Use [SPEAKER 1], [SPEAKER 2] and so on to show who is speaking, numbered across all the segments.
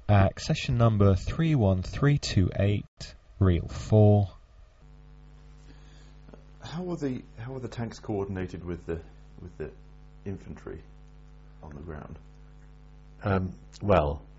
[SPEAKER 1] Accession number 31328, reel 4.
[SPEAKER 2] How were the tanks coordinated with the infantry on the ground?
[SPEAKER 3] Well,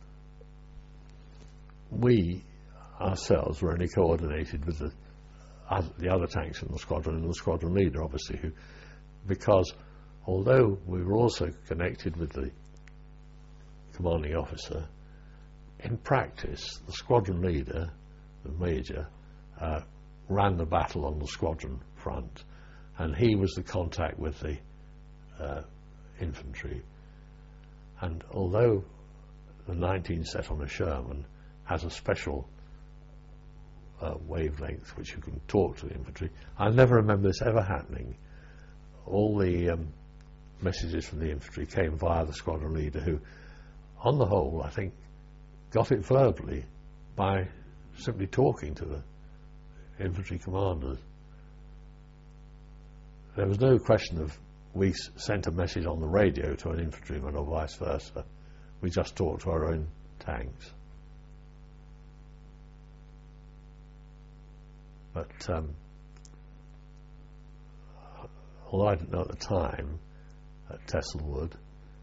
[SPEAKER 3] we ourselves were only coordinated with the other tanks in the squadron and the squadron leader, obviously, because although we were also connected with the commanding officer, in practice the squadron leader, the major, ran the battle on the squadron front, and he was the contact with the infantry. And although the 19 set on a Sherman has a special wavelength which you can talk to the infantry, I never remember this ever happening. All the messages from the infantry came via the squadron leader, who on the whole I think got it verbally by simply talking to the infantry commanders. There was no question of we sent a message on the radio to an infantryman or vice versa. We just talked to our own tanks. But although I didn't know at the time, at Tesslewood,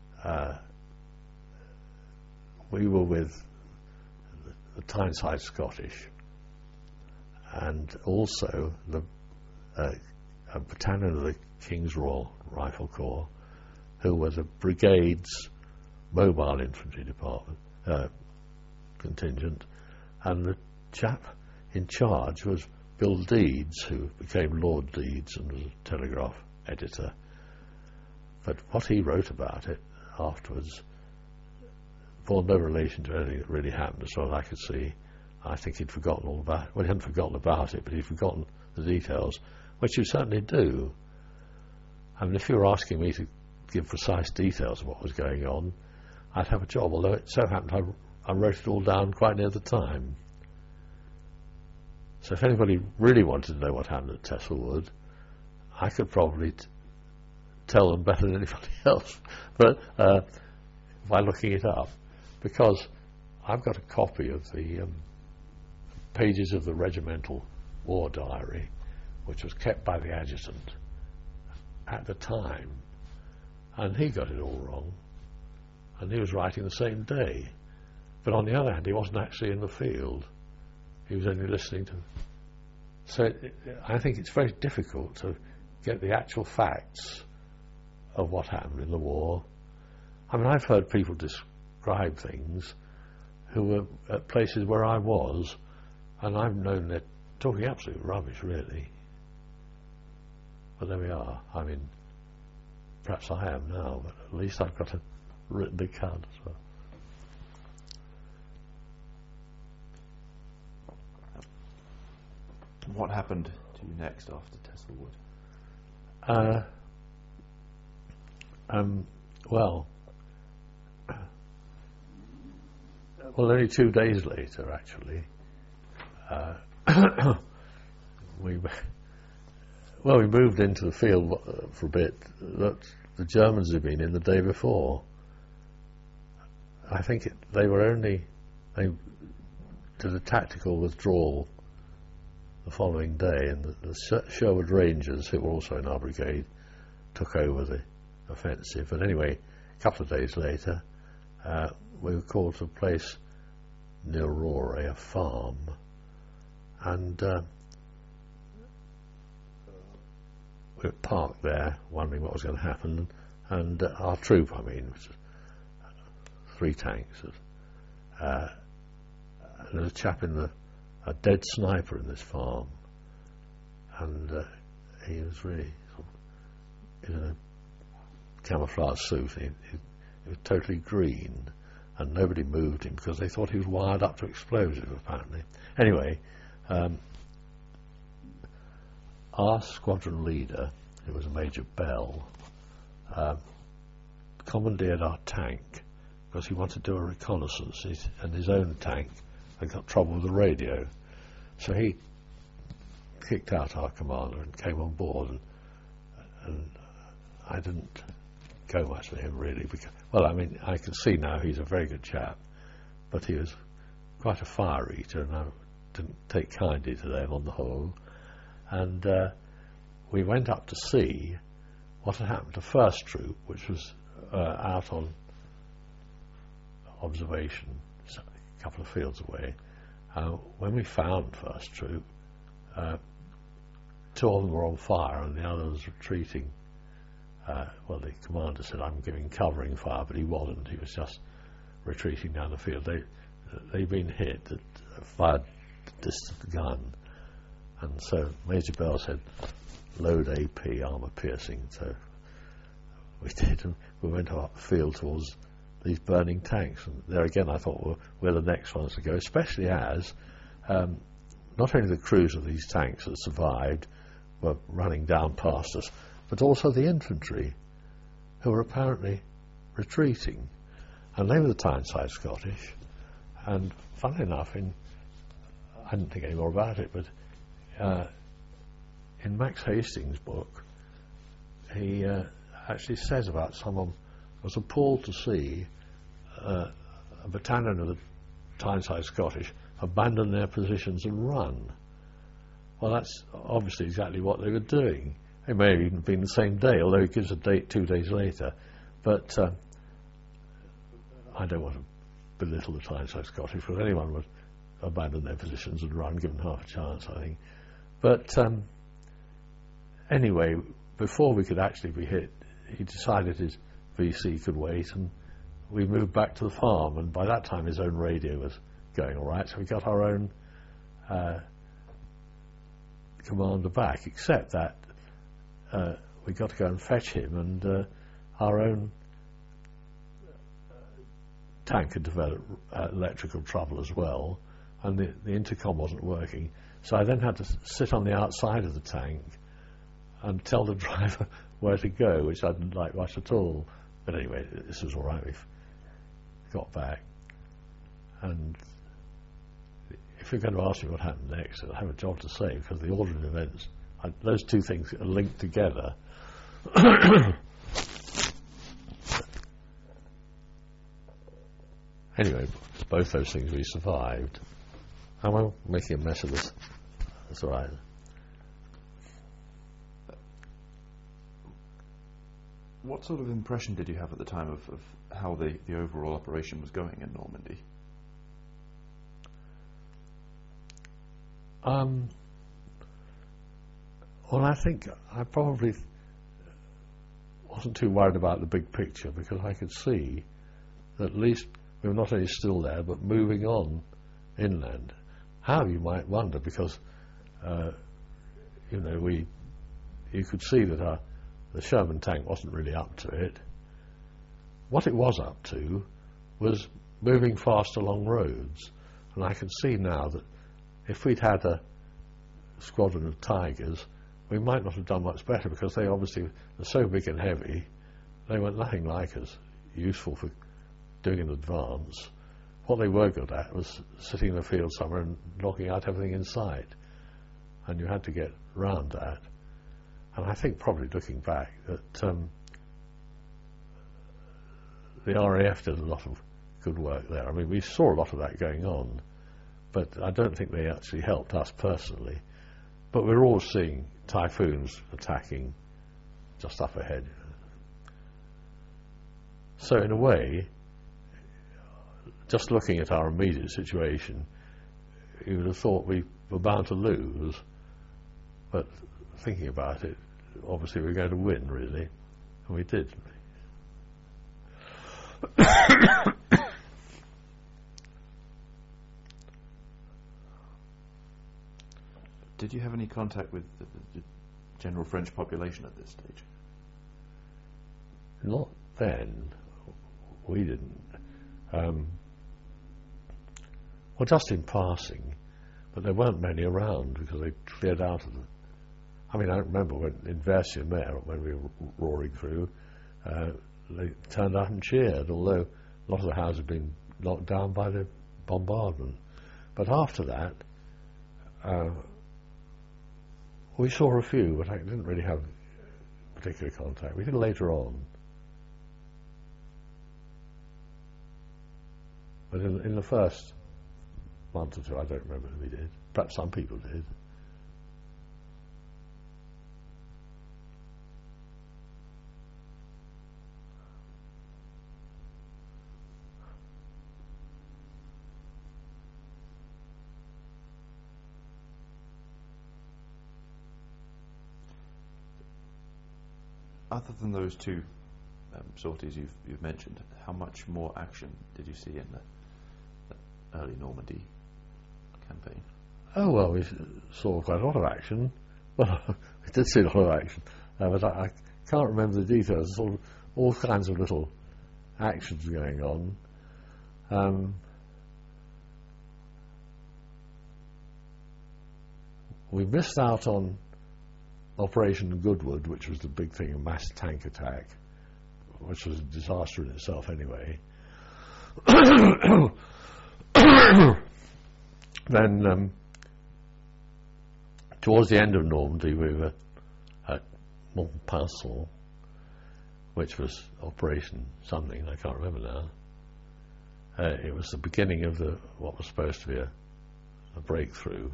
[SPEAKER 3] we were with the Tyneside Scottish and also a battalion of the King's Royal Rifle Corps, who was a brigade's mobile infantry department contingent, and the chap in charge was Bill Deeds, who became Lord Deeds and was a Telegraph editor. But what he wrote about it afterwards bore no relation to anything that really happened, as far as I could see. I think he'd forgotten all about it. Well, he hadn't forgotten about it, but he'd forgotten the details, which you certainly do. I mean, if you were asking me to give precise details of what was going on, I'd have a job, although it so happened I wrote it all down quite near the time. So if anybody really wanted to know what happened at Tesslewood, I could probably tell them better than anybody else, but by looking it up, because I've got a copy of the pages of the regimental war diary, which was kept by the adjutant at the time, and he got it all wrong, and he was writing the same day. But on the other hand, he wasn't actually in the field. He was only listening to. So I think it's very difficult to get the actual facts of what happened in the war. I mean, I've heard people describe things who were at places where I was, and I've known they're talking absolute rubbish, really. But there we are. I mean, perhaps I am now, but at least I've got a written account as well.
[SPEAKER 2] What happened to you next after Tesslewood?
[SPEAKER 3] Well, only 2 days later, actually, we moved into the field for a bit that the Germans had been in the day before. I think they did a tactical withdrawal the following day, and the Sherwood Rangers, who were also in our brigade, took over the offensive. But anyway, a couple of days later, we were called to a place near Roray, a farm, and we were parked there, wondering what was going to happen. And our troop, I mean, which was 3 tanks, and there was a chap a dead sniper in this farm, and he was really in a camouflage suit. He was totally green, and nobody moved him because they thought he was wired up to explosive, apparently. Anyway, our squadron leader, who was Major Bell, commandeered our tank because he wanted to do a reconnaissance, and his own tank had got trouble with the radio. So he kicked out our commander and came on board, and I didn't go much with him, really, because, well, I mean, I can see now he's a very good chap, but he was quite a fire eater, and I didn't take kindly to them on the whole. And we went up to see what had happened to First Troop, which was out on observation, a couple of fields away. When we found First Troop, two of them were on fire and the other was retreating. Well, the commander said, "I'm giving covering fire," but he wasn't. He was just retreating down the field. They'd been hit, fired a distant gun, and so Major Bell said, "Load AP, armour piercing." So we did, and we went up the field towards these burning tanks. And there again, I thought, well, we're the next ones to go, especially as not only the crews of these tanks that survived were running down past us, but also the infantry, who were apparently retreating. And they were the Tyneside Scottish. And funnily enough, I didn't think any more about it, but in Max Hastings' book, he actually says about someone was appalled to see a battalion of the Tyneside Scottish abandon their positions and run. Well, that's obviously exactly what they were doing. It may have even been the same day, although it gives a date 2 days later. But I don't want to belittle the Tyneside Scottish, because anyone would abandon their positions and run, given half a chance, I think. But anyway, before we could actually be hit, he decided his VC could wait, and we moved back to the farm. And by that time, his own radio was going all right, so we got our own commander back, except that we got to go and fetch him, and our own tank had developed electrical trouble as well, and the intercom wasn't working. So I then had to sit on the outside of the tank and tell the driver where to go, which I didn't like much at all. But anyway, this was all right. We got back, and if you're going to ask me what happened next, I have a job to say, because the order of events, those two things are linked together. Anyway, both those things we survived. And we're making a mess of this. That's all right.
[SPEAKER 2] What sort of impression did you have at the time of how the overall operation was going in Normandy?
[SPEAKER 3] Well, I think I probably wasn't too worried about the big picture, because I could see that at least we were not only still there, but moving on inland. How, you might wonder, because you could see that the Sherman tank wasn't really up to it. What it was up to was moving fast along roads, and I can see now that if we'd had a squadron of Tigers, we might not have done much better, because they obviously were so big and heavy, they were nothing like as useful for doing an advance. What they were good at was sitting in the field somewhere and knocking out everything in sight, and you had to get round that. And I think, probably looking back, that the RAF did a lot of good work there. I mean, we saw a lot of that going on, but I don't think they actually helped us personally. But we're all seeing Typhoons attacking just up ahead. So in a way, just looking at our immediate situation, you would have thought we were bound to lose. But thinking about it, obviously we were going to win, really. And we did.
[SPEAKER 2] Did you have any contact with the general French population at this stage?
[SPEAKER 3] Not then. We didn't. Well, just in passing, but there weren't many around, because they cleared out of them. I mean, I remember when in Versailles, when we were roaring through, they turned out and cheered, although a lot of the houses had been knocked down by the bombardment. But after that, we saw a few, but I didn't really have particular contact. We did later on. But in the first month or two, I don't remember if we did. Perhaps some people did.
[SPEAKER 2] Other than those two sorties you've mentioned, how much more action did you see in the early Normandy campaign?
[SPEAKER 3] Oh, well, we saw quite a lot of action. Well, we did see a lot of action, but I can't remember the details. Sort of all kinds of little actions going on. We missed out on Operation Goodwood, which was the big thing, a mass tank attack, which was a disaster in itself anyway. Then, towards the end of Normandy, we were at Montpasson, which was Operation something, I can't remember now. It was the beginning of what was supposed to be a breakthrough.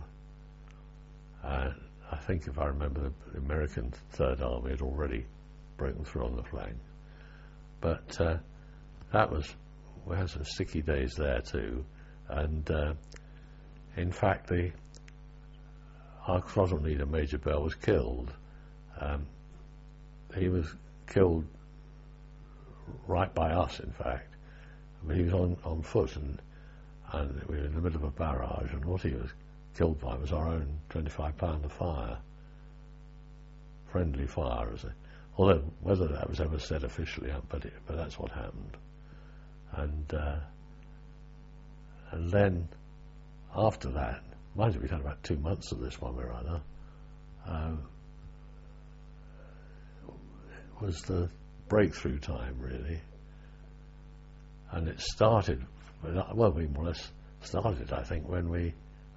[SPEAKER 3] I think, if I remember, the American Third Army had already broken through on the flank. But we had some sticky days there too, and in fact our squadron leader, Major Bell, was killed. He was killed right by us, in fact. But he was on foot, and we were in the middle of a barrage, and what he was killed by was our own 25-pounder fire, friendly fire, although whether that was ever said officially, but that's what happened. And then after that, mind you, we'd had about 2 months of this one way or other, was the breakthrough time, really. And it started, well, we more or less started, I think, when we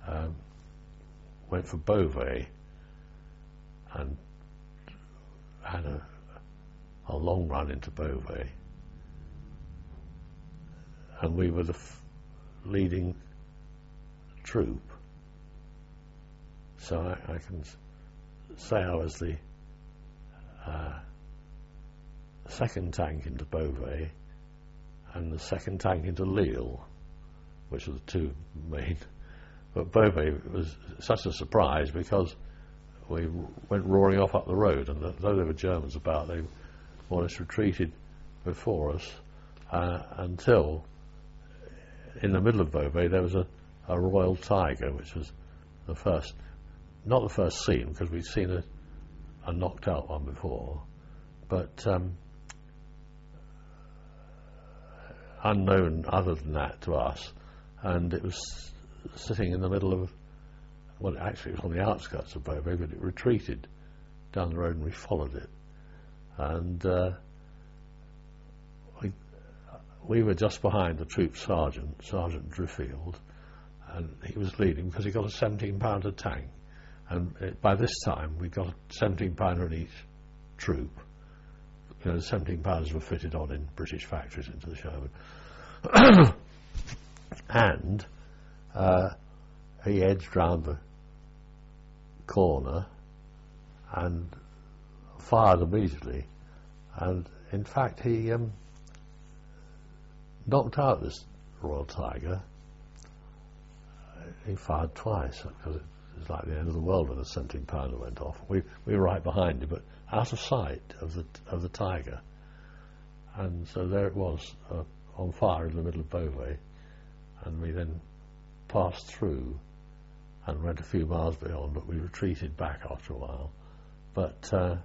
[SPEAKER 3] went for Beauvais and had a long run into Beauvais, and we were the leading troop. So I can say I was the second tank into Beauvais and the second tank into Lille, which were the two main. But Beauvais was such a surprise because we went roaring off up the road, and though there were Germans about, they more or less retreated before us until in the middle of Beauvais there was a Royal Tiger, which was the first, not the first seen, because we'd seen a knocked out one before, but unknown other than that to us, and it was sitting in the middle of, well, actually it was on the outskirts of Beauvais, but it retreated down the road and we followed it, and we were just behind the troop sergeant, Sergeant Driffield, and he was leading because he got a 17-pounder tank, and by this time we got a 17-pounder in each troop. You know, the 17-pounders were fitted on in British factories into the Sherman. And he edged round the corner and fired immediately, and in fact he knocked out this Royal Tiger. He fired twice because it was like the end of the world when a 17-pounder went off. We were right behind him, but out of sight of the Tiger, and so there it was on fire in the middle of Beauvais, and we then passed through and went a few miles beyond, but we retreated back after a while. But that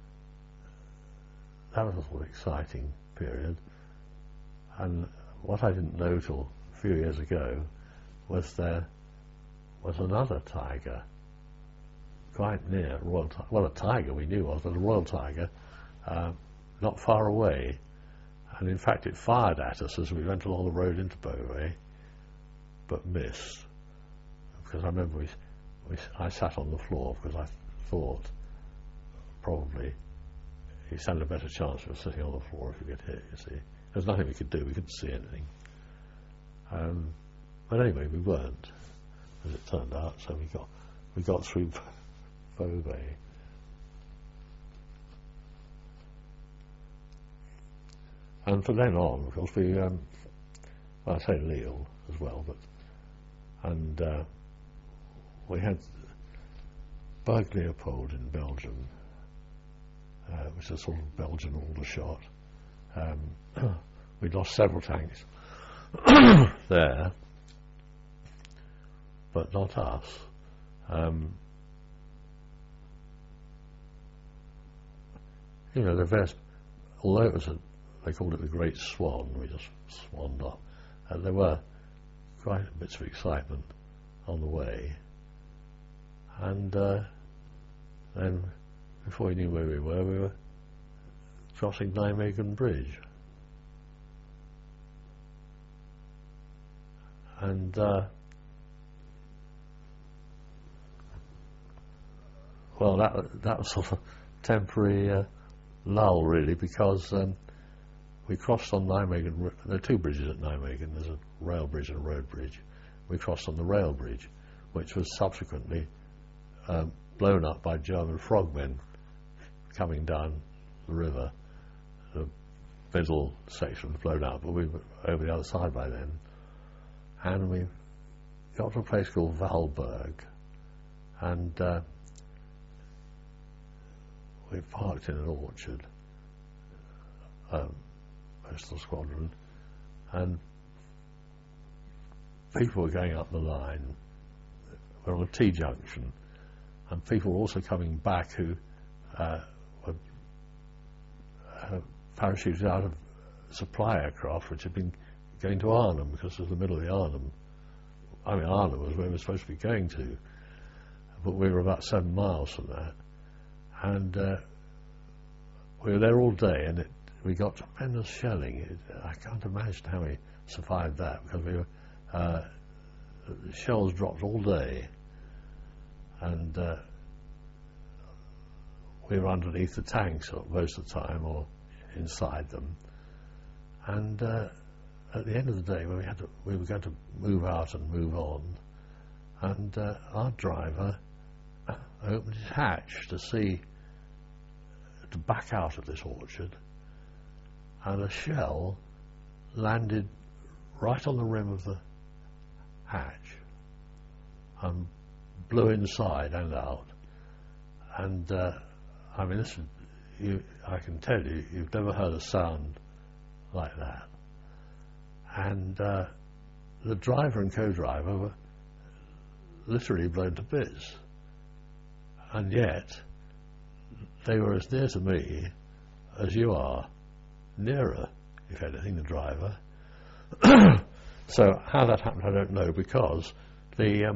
[SPEAKER 3] was a sort of exciting period, and what I didn't know till a few years ago was there was another Tiger quite near a Tiger we knew was, but a Royal Tiger not far away, and in fact it fired at us as we went along the road into Beauvais, but missed, because I remember I sat on the floor because I thought probably he stand a better chance of sitting on the floor if you get hit, you see. There's nothing we could do, we couldn't see anything. But anyway, we weren't, as it turned out. So we got through Vauxbay. And from then on, of course, I say Lille as well, we had Berg Leopold in Belgium, which is a sort of Belgian Aldershot. We'd lost several tanks there, but not us. The vest, although it was they called it the Great Swan, we just swanned up. There were quite bits of excitement on the way. And then, before we knew where we were crossing Nijmegen Bridge. And well, that was sort of a temporary lull, really, because we crossed on Nijmegen. There are two bridges at Nijmegen. There's a rail bridge and a road bridge. We crossed on the rail bridge, which was subsequently blown up by German frogmen coming down the river. The middle section was blown up, but we were over the other side by then. And we got to a place called Valberg, and we parked in an orchard, postal squadron, and people were going up the line. We're on a T-junction, and people were also coming back who were parachuted out of supply aircraft which had been going to Arnhem, because it was the middle of the Arnhem. I mean, Arnhem was where we were supposed to be going to, but we were about 7 miles from that. And we were there all day, and we got tremendous shelling. I can't imagine how we survived that, because we were the shells dropped all day, and we were underneath the tanks most of the time, or inside them. And at the end of the day, when we were going to move out and move on, and our driver opened his hatch to back out of this orchard, and a shell landed right on the rim of the hatch and blew inside and out. And I mean, I can tell you, you've never heard a sound like that. And the driver and co-driver were literally blown to bits, and yet they were as near to me as you are, nearer, if anything, the driver. So how that happened, I don't know, because the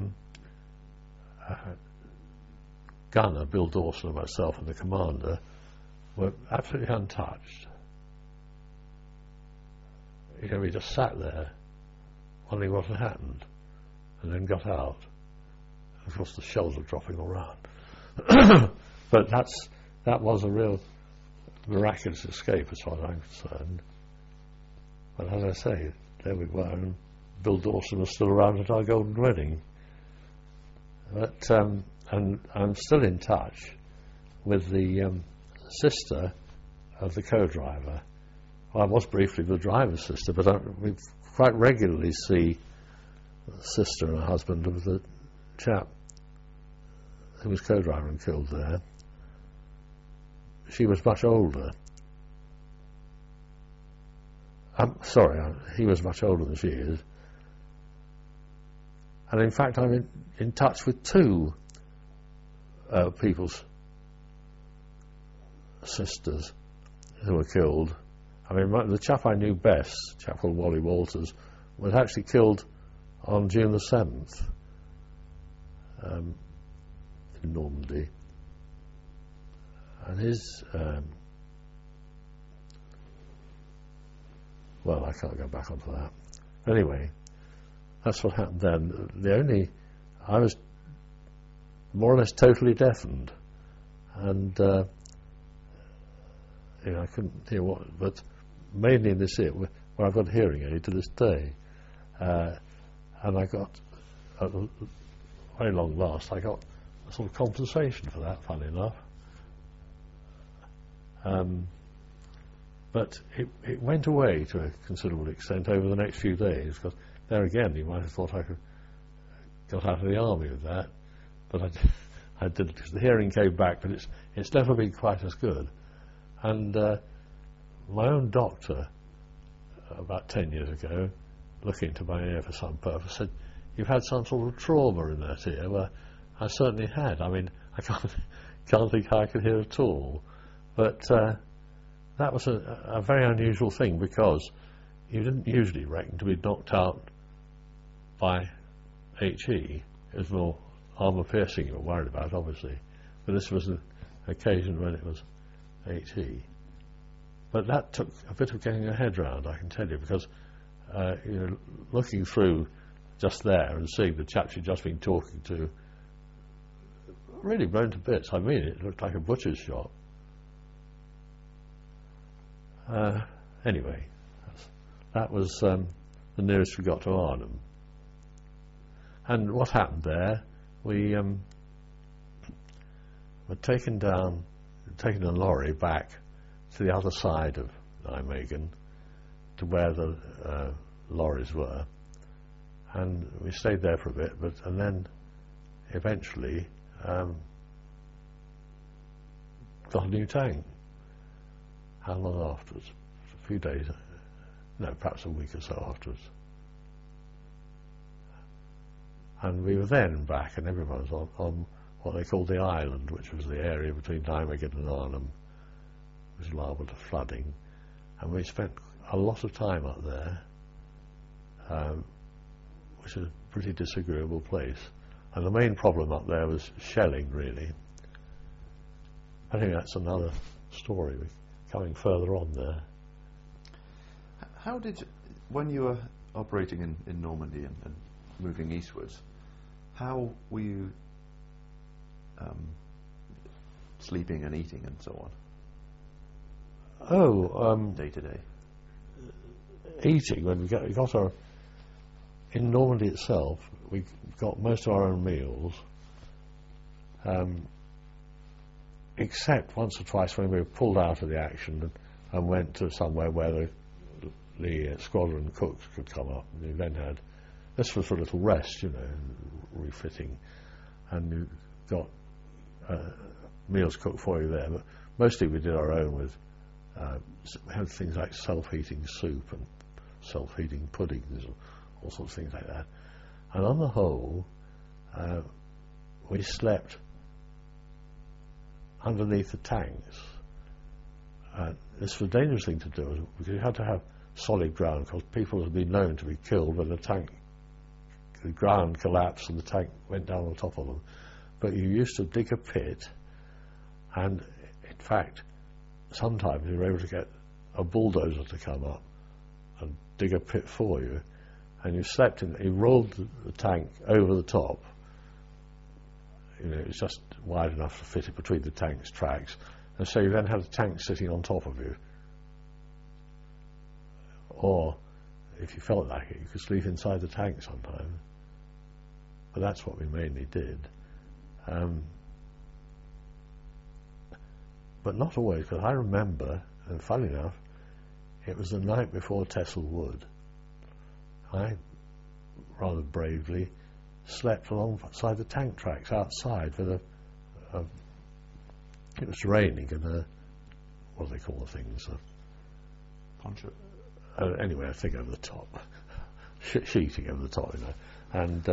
[SPEAKER 3] gunner, Bill Dawson, and myself, and the commander were absolutely untouched. We just sat there wondering what had happened, and then got out. Of course, the shells were dropping all around. But that was a real miraculous escape, as far as I'm concerned. But as I say, there we were, and Bill Dawson was still around at our golden wedding. But and I'm still in touch with the sister of the co-driver. Well, I was briefly the driver's sister, but we quite regularly see the sister and husband of the chap who was co-driver and killed there. She was much older. I'm sorry, he was much older than she is. And in fact, I'm in touch with two people's sisters who were killed. I mean, the chap I knew best, a chap called Wally Walters, was actually killed on June the 7th in Normandy. And his, well, I can't go back onto that. Anyway, that's what happened then. I was more or less totally deafened, and I couldn't hear what, but mainly in this ear, where I've got a hearing aid to this day, and I got, at very long last, I got a sort of compensation for that, funny enough. But it went away to a considerable extent over the next few days, because there again, you might have thought I could got out of the army with that, but I didn't, because the hearing came back, but it's never been quite as good. And my own doctor, about 10 years ago, looking into my ear for some purpose, said, "You've had some sort of trauma in that ear." Well, I certainly had. I mean, I can't think how I could hear at all. But that was a very unusual thing, because you didn't usually reckon to be knocked out by HE. It was more armour piercing you were worried about, obviously. But this was an occasion when it was HE. But that took a bit of getting your head round, I can tell you, because looking through just there and seeing the chaps you'd just been talking to really blown to bits. I mean, it looked like a butcher's shop. Anyway, that was the nearest we got to Arnhem. And what happened there, we were taken a lorry back to the other side of Nijmegen, to where the lorries were, and we stayed there for a bit, and then eventually got a new tank. How long afterwards? A few days, no, perhaps a week or so afterwards. And we were then back, and everyone was on what they called the island, which was the area between Nijmegen and Arnhem. It was liable to flooding, and we spent a lot of time up there, which is a pretty disagreeable place. And the main problem up there was shelling, really. I think that's another story. We're coming further on there.
[SPEAKER 2] How did, when you were operating in Normandy and moving eastwards, how were you sleeping and eating and so on? Day to day.
[SPEAKER 3] Eating, when we got our, in Normandy itself, we got most of our own meals, except once or twice when we were pulled out of the action and went to somewhere where the squadron cooks could come up. And you then had, this was for a little rest, refitting, and you got meals cooked for you there, but mostly we did our own with, we had things like self-heating soup and self-heating puddings and all sorts of things like that. And on the whole, we slept underneath the tanks. This was a dangerous thing to do, because you had to have solid ground, because people had been known to be killed when the ground collapsed and the tank went down on top of them. But you used to dig a pit, and in fact, sometimes you were able to get a bulldozer to come up and dig a pit for you, and you slept in, you rolled the tank over the top. It was just wide enough to fit it between the tank's tracks, and so you then had a tank sitting on top of you. Or, if you felt like it, you could sleep inside the tank sometimes. But that's what we mainly did. But not always, because I remember, and funny enough, it was the night before Texel Wood. I rather bravely slept alongside the tank tracks outside with it was raining, and what do they call the things?
[SPEAKER 2] Poncho.
[SPEAKER 3] Anyway, I think over the top, sheeting over the top, and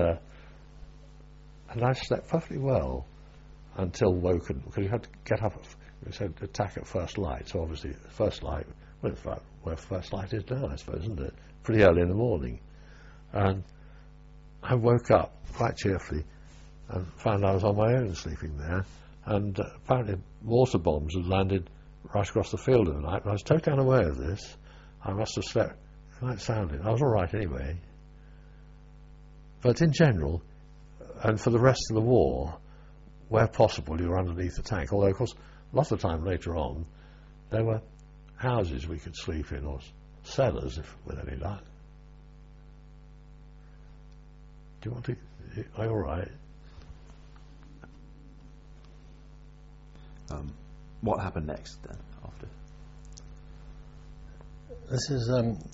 [SPEAKER 3] I slept perfectly well until woken, because you had to get up. It said attack at first light, so obviously first light, well, it's like where first light is now, I suppose, isn't it? Pretty early in the morning, and I woke up quite cheerfully and found I was on my own sleeping there, and apparently mortar bombs had landed right across the field in the night, but I was totally unaware of this. I must have slept quite soundly. I was all right anyway. But in general, and for the rest of the war, where possible, you were underneath the tank. Although, of course, a lot of the time later on, there were houses we could sleep in, or cellars, if with any luck. Do you want to? Are you all right?
[SPEAKER 2] What happened next then? After
[SPEAKER 3] This is.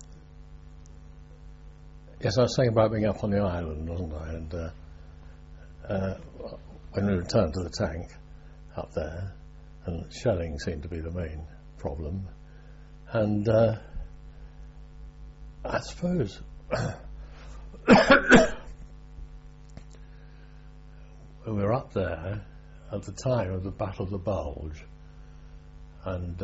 [SPEAKER 3] Yes, I was saying about being up on the island, wasn't I? And when we returned to the tank up there, and shelling seemed to be the main problem, and I suppose we were up there at the time of the Battle of the Bulge, and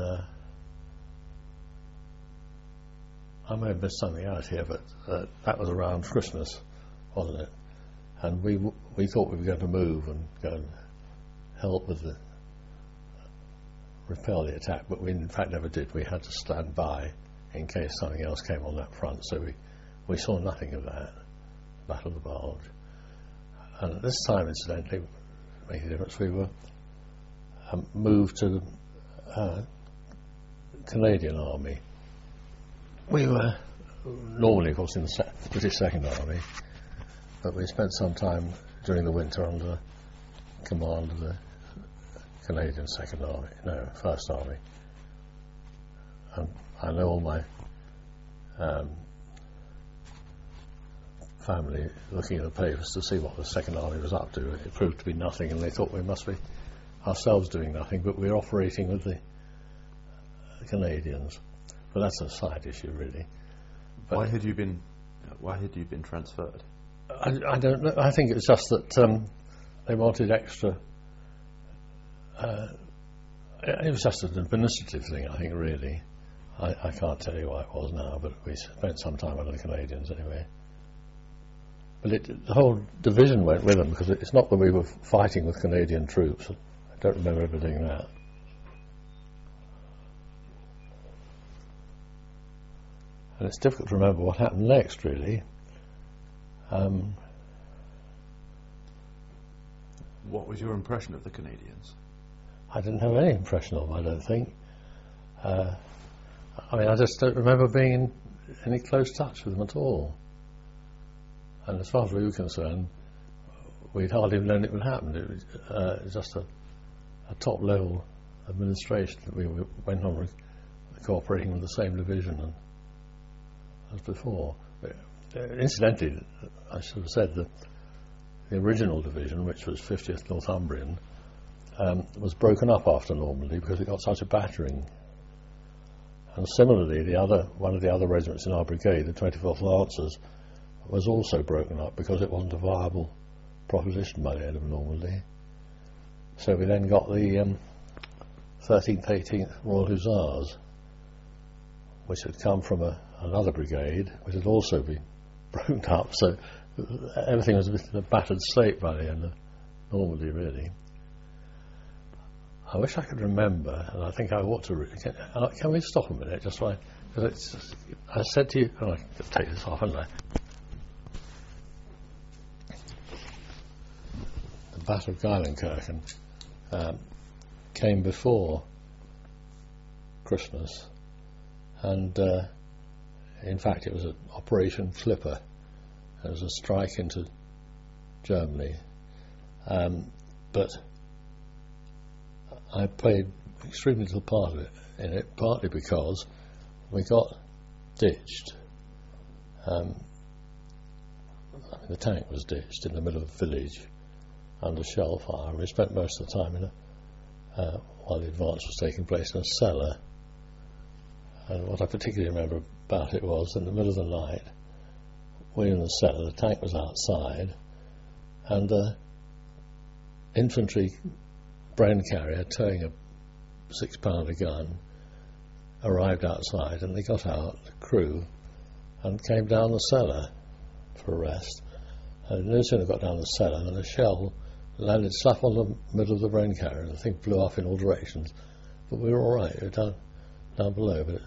[SPEAKER 3] I may have missed something out here, but that was around Christmas, wasn't it? And we thought we were going to move and go and help with the repel the attack, but we in fact never did. We had to stand by in case something else came on that front, so we saw nothing of that Battle of the Bulge. And at this time, incidentally, making a difference, we were moved to the Canadian Army. We were normally, of course, in the British Second Army, but we spent some time during the winter under command of the Canadian First Army. And I know all my family looking at the papers to see what the Second Army was up to. It proved to be nothing, and they thought we must be ourselves doing nothing, but we were operating with the Canadians. But that's a side issue, really. But
[SPEAKER 2] why had you been transferred?
[SPEAKER 3] I don't know. I think it was just that they wanted extra. It was just an administrative thing, I think, really. I can't tell you why it was now, but we spent some time under the Canadians anyway. But the whole division went with them, because it's not that we were fighting with Canadian troops. I don't remember ever doing that. And it's difficult to remember what happened next, really.
[SPEAKER 2] What was your impression of the Canadians?
[SPEAKER 3] I didn't have any impression of them, I don't think. I mean, I just don't remember being in any close touch with them at all. And as far as we were concerned, we'd hardly even known it would happen. It was just a top-level administration that we went on cooperating with the same division as before. Incidentally, I should have said that the original division, which was 50th Northumbrian, was broken up after Normandy because it got such a battering. And similarly, one of the other regiments in our brigade, the 24th Lancers, was also broken up because it wasn't a viable proposition by the end of Normandy. So we then got the 13th, 18th Royal Hussars, which had come from another brigade, which had also been broken up. So everything was in a battered state by the end of Normandy, really. I wish I could remember, and I think I ought to. Can we stop a minute, just right? Because I said to you, and I could take this off, hadn't I? The Battle of Geilenkirchen came before Christmas, and in fact, it was an Operation Clipper. It was a strike into Germany, but I played extremely little part of it in it, partly because we got ditched. The tank was ditched in the middle of the village under shell fire. We spent most of the time while the advance was taking place in a cellar. And what I particularly remember about it was, in the middle of the night, we were in the cellar, the tank was outside, and infantry Bren carrier towing a 6-pounder gun arrived outside, and they got out, the crew, and came down the cellar for a rest. And no sooner got down the cellar than a shell landed slap on the middle of the Bren carrier, and the thing blew off in all directions. But we were all right, we were down below, but